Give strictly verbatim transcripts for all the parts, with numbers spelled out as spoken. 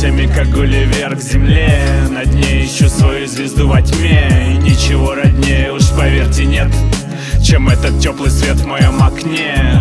нитями, как Гулливер к земле. На дне ищу свою звезду во тьме, и ничего роднее, уж поверьте, нет, чем этот теплый свет в моем окне.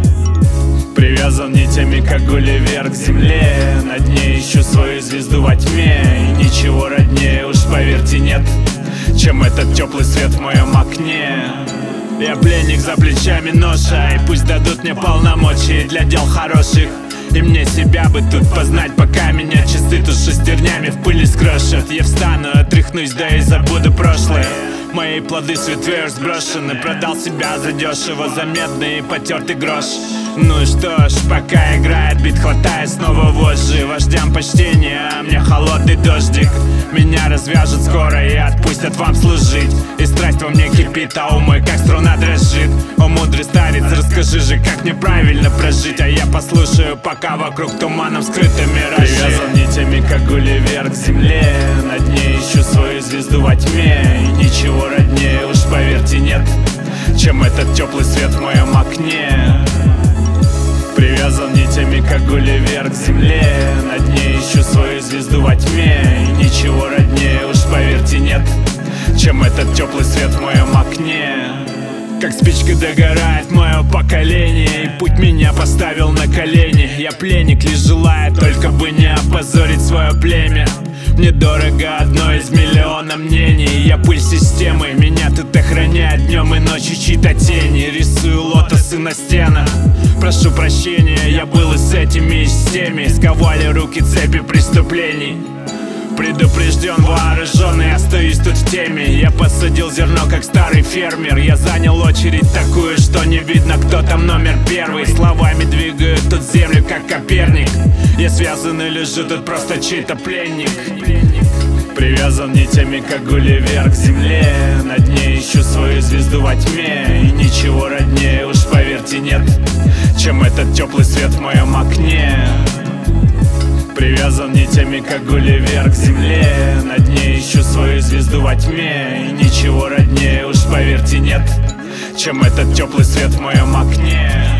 Привязан нитями, как Гулливер к земле. На дне ищу свою звезду во тьме, и ничего роднее, уж поверьте, нет, чем этот теплый свет в моем окне. Я пленник, за плечами ноша, и пусть дадут мне полномочия для дел хороших, и мне себя бы тут познать, пока меня часы тут шестернями в пыли скрошат. Я встану, отряхнусь, да и забуду прошлое. Мои плоды с ветвей сброшены. Продал себя задешево за медный и потертый грош. Ну что ж, пока играет бит, хватает снова вожжи. Вождям почтение, а мне холодный дождик. Меня развяжут скоро и отпустят вам служить. И страсть во мне кипит, а ум мой как струна дрожит. О, мудрый старец, расскажи же, как мне правильно прожить. А я послушаю, пока вокруг туманом скрыты миражи. Привязан нитями, как Гулливер к земле. На дне ищу свою звезду во тьме, и ничего роднее, уж поверьте, нет, чем этот теплый свет в моем окне. Привязан нитями, как Гулливер к земле. На дне ищу свою звезду во тьме, и ничего роднее, уж поверьте, нет, чем этот теплый свет в моем окне. Как спичка догорает мое поколение, и путь меня поставил на колени. Я пленник, лишь желаю только бы не опозорить свое племя. Мне дорого одно из миллиона мнений. Я пыль системы, меня тут охраняет днем и ночью чьи-то тени. Рисую лотосы на стенах, прошу прощения, я был и с этими, и с теми. Сковали руки цепи преступлений. Предупрежден, вооруженный, остаюсь тут в теме. Я посадил зерно, как старый фермер. Я занял очередь такую, что не видно, кто там номер первый. Словами двигаю тут землю, как Коперник. Я связан и лежу тут просто чей-то пленник. Привязан нитями, как Гулливер к земле. На дне ищу свою звезду во тьме, и ничего роднее, уж поверьте, нет, чем этот теплый свет в моем окне. Привязан нитями, как Гулливер к земле. На дне ищу свою звезду во тьме, и ничего роднее, уж поверьте, нет, чем этот теплый свет в моем окне.